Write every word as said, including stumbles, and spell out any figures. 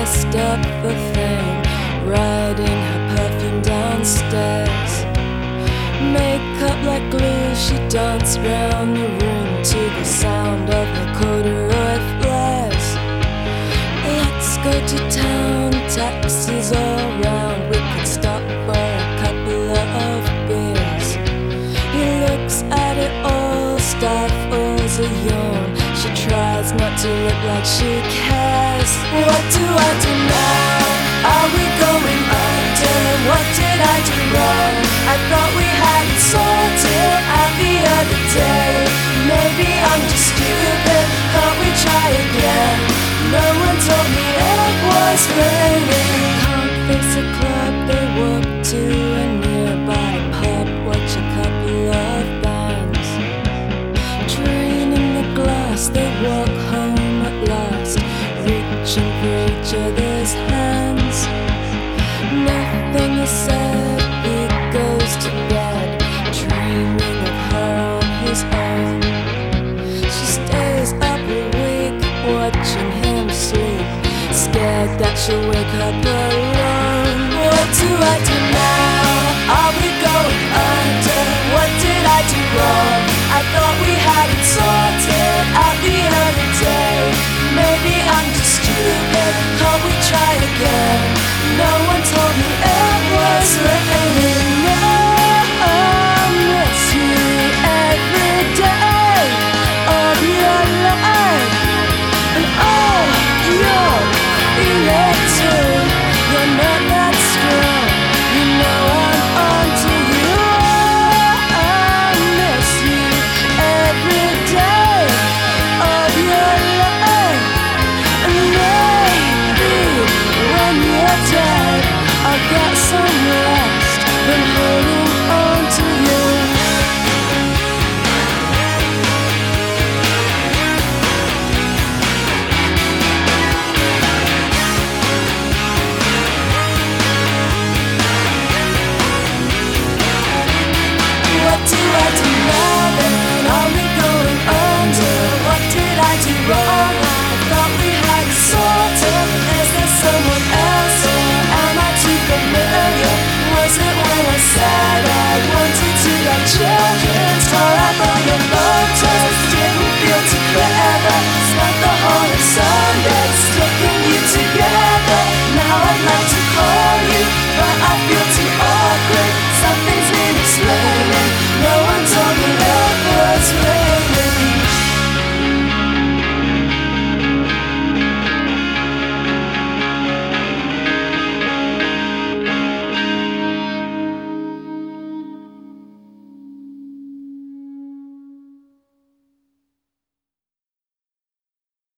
dressed up for fame, riding her perfume downstairs. Makeup like glue, she danced round the room to the sound of her corduroy flares. Let's go to town, taxis all round, we could stop for a couple of beers. He looks at it all, stifles a yawn. She tries not to look like she cares. What do I do now? Are we going under? What did I do wrong? I thought we had it sorted out the other day. Maybe I'm just stupid, can't we try again? No one told me it was raining. Can't face a club, they walk to a nearby pub, watch a couple of bands. Draining the glass, they walk home at last, reaching for each other's hands. Nothing is said, he goes to bed, dreaming of her on his own. She stays up all week, watching him sleep, scared that she'll wake up alone. What do I do now? Are we going under? What did I do wrong? I thought we had it sorted out the other day. Maybe I'm just stupid, can't we try again? No one told me it was real.